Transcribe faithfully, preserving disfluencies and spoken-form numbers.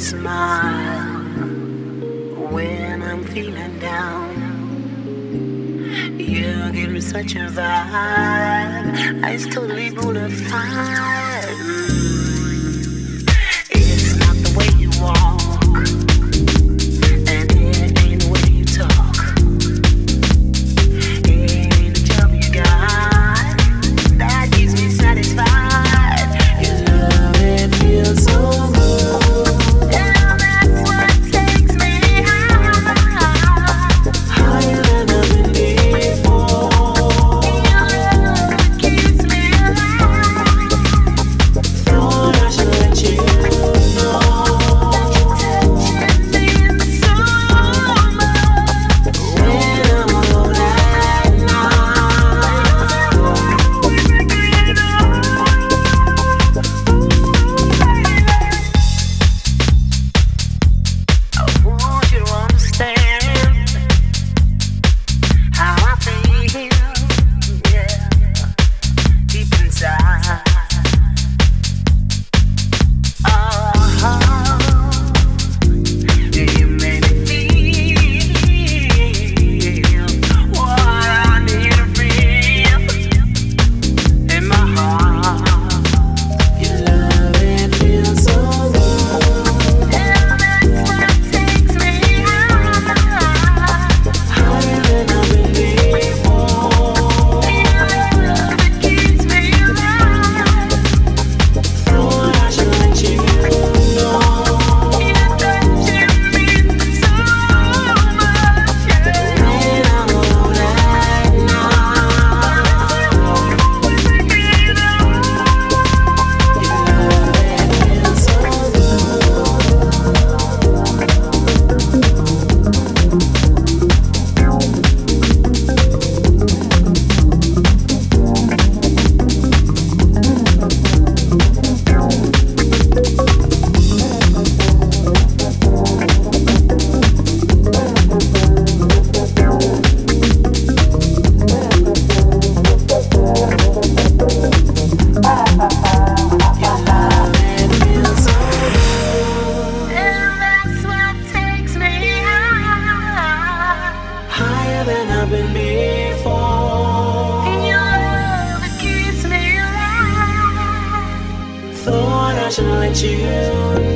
smile when I'm feeling down. You give me such a vibe. It's totally bona fide. It's not the way you walk, and it ain't the way you talk. It ain't the job you got that keeps me satisfied. Your love, it feels so good. Yeah, that's what takes me high, higher than I've been before. Your love, it keeps me alive. Thought I should let you know that you're touching me so much when I'm alone at night. I want you to understand how I feel, yeah, deep inside. Oh, you make me feel what I need to feel in my heart. Your love, it feels so good. Yeah, that's what takes me high, higher than I've been before. Your love, it keeps me alive. Thought I should let you know. You're touching me so much, yeah. When I'm alone at night. Your love, it feels so Your love, it feels so good. And that's what takes me high, higher than I've been before. Your love, it keeps me alive. Thought I should let you